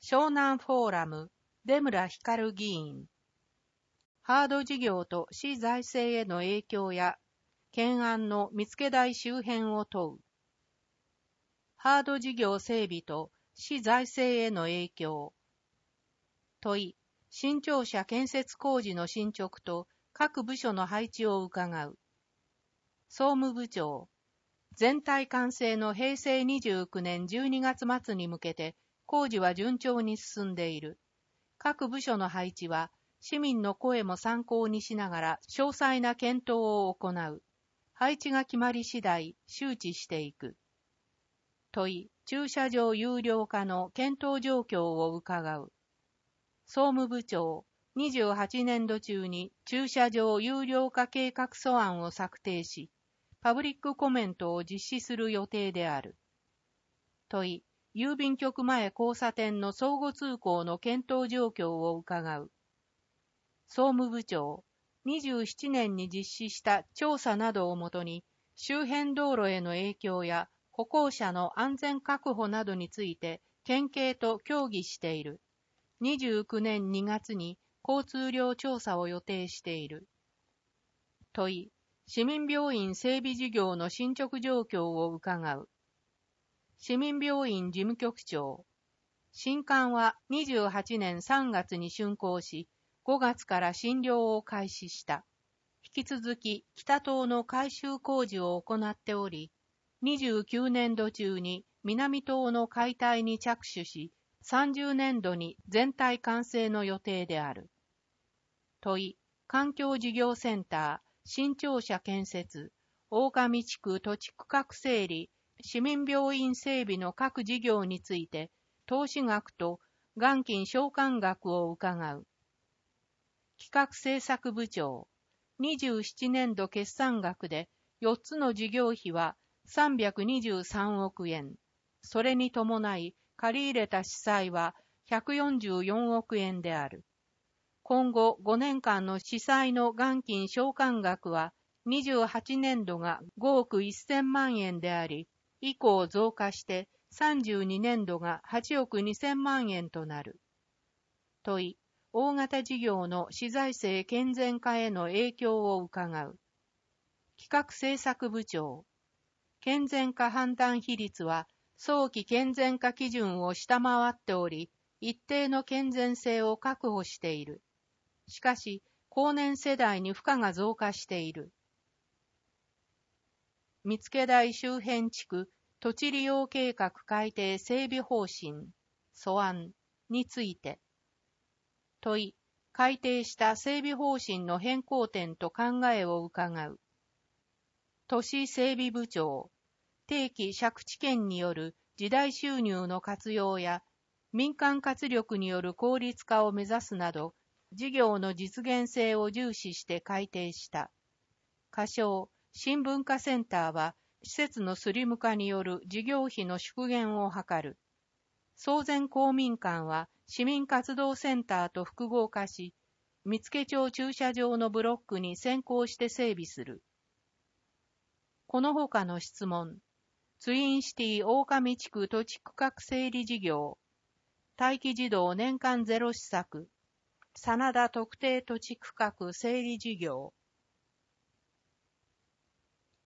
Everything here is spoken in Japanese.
湘南フォーラム、出村光議員。ハード事業と市財政への影響や、懸案の見附台周辺を問う。ハード事業整備と市財政への影響。問い、新庁舎建設工事の進捗と各部署の配置を伺う。総務部長。全体完成の平成29年12月末に向けて工事は順調に進んでいる。各部署の配置は市民の声も参考にしながら詳細な検討を行う。配置が決まり次第周知していく。問い、駐車場有料化の検討状況を伺う。総務部長、28年度中に駐車場有料化計画素案を策定し、パブリックコメントを実施する予定である。問い、郵便局前交差点の相互通行の検討状況を伺う。総務部長、27年に実施した調査などをもとに、周辺道路への影響や歩行者の安全確保などについて県警と協議している。29年2月に交通量調査を予定している。問い、市民病院整備事業の進捗状況を伺う。市民病院事務局長。新館は28年3月に竣工し、5月から診療を開始した。引き続き北棟の改修工事を行っており、29年度中に南棟の解体に着手し、30年度に全体完成の予定である。問い、環境事業センター、新庁舎建設、大上地区土地区画整理、市民病院整備の各事業について、投資額と元金償還額を伺う。企画政策部長、27年度決算額で4つの事業費は323億円。それに伴い借り入れた市債は144億円である。今後5年間の市債の元金償還額は28年度が5億1000万円であり、以降増加して32年度が8億2000万円となる。問い、大型事業の市財政健全化への影響を伺う。企画政策部長。健全化判断比率は早期健全化基準を下回っており、一定の健全性を確保している。しかし、後年世代に負荷が増加している。見附台周辺地区土地利用計画改定整備方針、素案について。問い、改定した整備方針の変更点と考えを伺う。都市整備部長、定期借地権による時代収入の活用や民間活力による効率化を目指すなど、事業の実現性を重視して改定した。仮称、新文化センターは、施設のスリム化による事業費の縮減を図る。総前公民館は、市民活動センターと複合化し、見附町駐車場のブロックに先行して整備する。この他の質問。ツインシティ大上地区土地区画整理事業。待機児童年間ゼロ施策。真田特定土地区画整理事業。